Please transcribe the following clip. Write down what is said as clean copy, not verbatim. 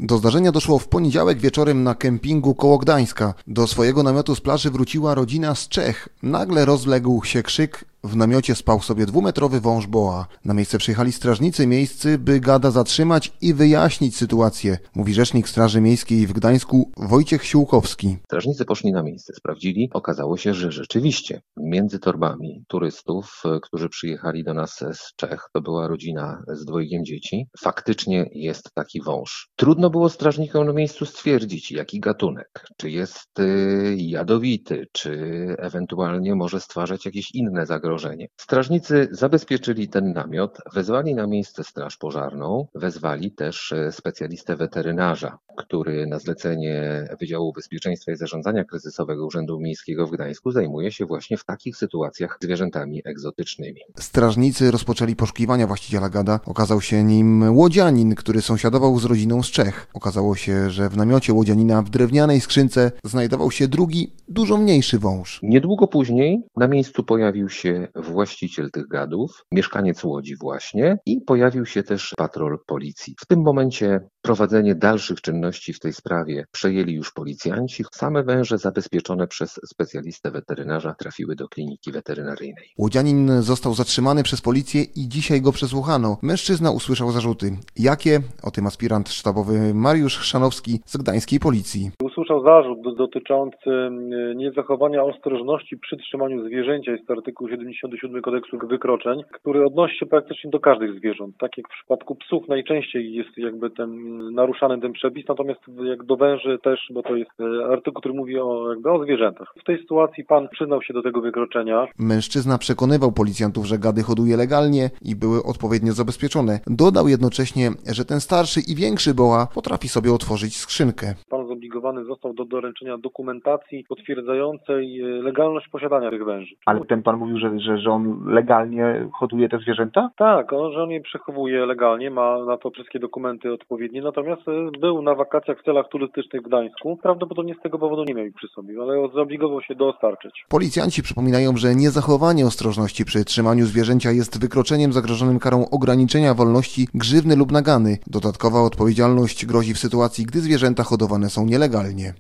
Do zdarzenia doszło w poniedziałek wieczorem na kempingu koło Gdańska. Do swojego namiotu z plaży wróciła rodzina z Czech. Nagle rozległ się krzyk. W namiocie spał sobie 2-metrowy wąż boa. Na miejsce przyjechali strażnicy miejscy, by gada zatrzymać i wyjaśnić sytuację, mówi rzecznik Straży Miejskiej w Gdańsku Wojciech Siłkowski. Strażnicy poszli na miejsce, sprawdzili. Okazało się, że rzeczywiście między torbami turystów, którzy przyjechali do nas z Czech, to była rodzina z 2 dzieci, faktycznie jest taki wąż. Trudno było strażnikom na miejscu stwierdzić, jaki gatunek, czy jest jadowity, czy ewentualnie może stwarzać jakieś inne zagrożenie. Strażnicy zabezpieczyli ten namiot, wezwali na miejsce straż pożarną, wezwali też specjalistę weterynarza, który na zlecenie Wydziału Bezpieczeństwa i Zarządzania Kryzysowego Urzędu Miejskiego w Gdańsku zajmuje się właśnie w takich sytuacjach zwierzętami egzotycznymi. Strażnicy rozpoczęli poszukiwania właściciela gada. Okazał się nim łodzianin, który sąsiadował z rodziną z Czech. Okazało się, że w namiocie łodzianina w drewnianej skrzynce znajdował się drugi, dużo mniejszy wąż. Niedługo później na miejscu pojawił się właściciel tych gadów, mieszkaniec Łodzi właśnie, i pojawił się też patrol policji. W tym momencie prowadzenie dalszych czynności w tej sprawie przejęli już policjanci. Same węże zabezpieczone przez specjalistę weterynarza trafiły do kliniki weterynaryjnej. Łodzianin został zatrzymany przez policję i dzisiaj go przesłuchano. Mężczyzna usłyszał zarzuty. Jakie? O tym aspirant sztabowy Mariusz Chrzanowski z gdańskiej policji. Usłyszał zarzut dotyczący niezachowania ostrożności przy trzymaniu zwierzęcia. Jest to artykuł 77 Kodeksu Wykroczeń, który odnosi się praktycznie do każdych zwierząt. Tak jak w przypadku psów najczęściej jest naruszany ten przepis, natomiast jak do węży też, bo to jest artykuł, który mówi o zwierzętach. W tej sytuacji pan przyznał się do tego wykroczenia. Mężczyzna przekonywał policjantów, że gady hoduje legalnie i były odpowiednio zabezpieczone. Dodał jednocześnie, że ten starszy i większy boa potrafi sobie otworzyć skrzynkę. Pan zobligowany został do doręczenia dokumentacji potwierdzającej legalność posiadania tych węży. Ale ten pan mówił, że on legalnie hoduje te zwierzęta? Tak, że on je przechowuje legalnie, ma na to wszystkie dokumenty odpowiednie, natomiast był na wakacjach w celach turystycznych w Gdańsku. Prawdopodobnie z tego powodu nie miał ich przy sobie, ale zobligował się dostarczyć. Policjanci przypominają, że niezachowanie ostrożności przy trzymaniu zwierzęcia jest wykroczeniem zagrożonym karą ograniczenia wolności, grzywny lub nagany. Dodatkowa odpowiedzialność grozi w sytuacji, gdy zwierzęta hodowane są nielegalnie.